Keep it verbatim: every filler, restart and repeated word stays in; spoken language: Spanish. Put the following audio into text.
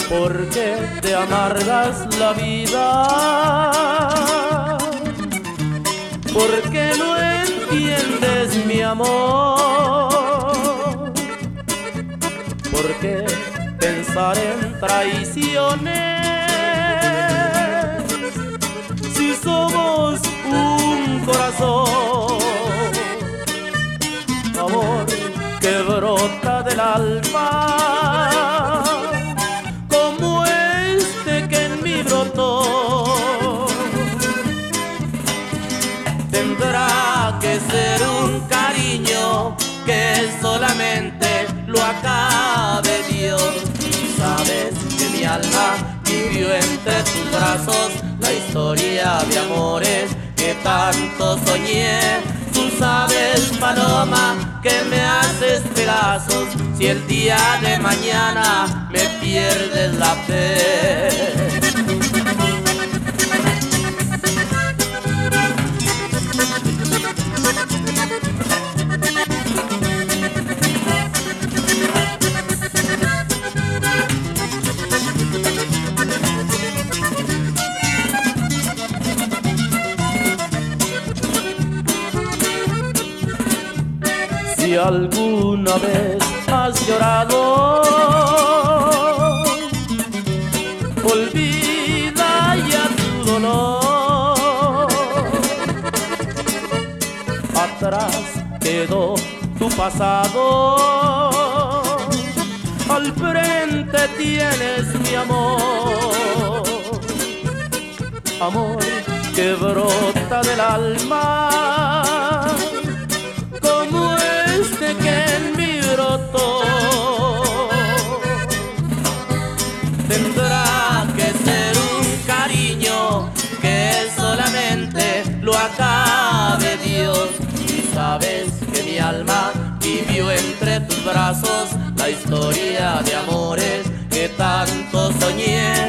¿Por qué te amargas la vida? ¿Por qué no entiendes mi amor? ¿Por qué pensar en traiciones si somos un corazón? Amor que brota del alma, como este que en mí brotó. Tendrá que ser un cariño que solamente lo acabe Dios. Y sabes que mi alma vivió entre tus brazos la historia de amores que tanto soñé. Tú sabes, paloma, que me haces pedazos si el día de mañana me pierdes la fe. Si alguna vez has llorado, olvida ya tu dolor. Atrás quedó tu pasado, al frente tienes mi amor. Amor que brota del alma, como este que en mí brotó. Tendrá que ser un cariño que solamente lo acabe Dios. Y sabes que mi alma vivió entre tus brazos la historia de amores que tanto soñé.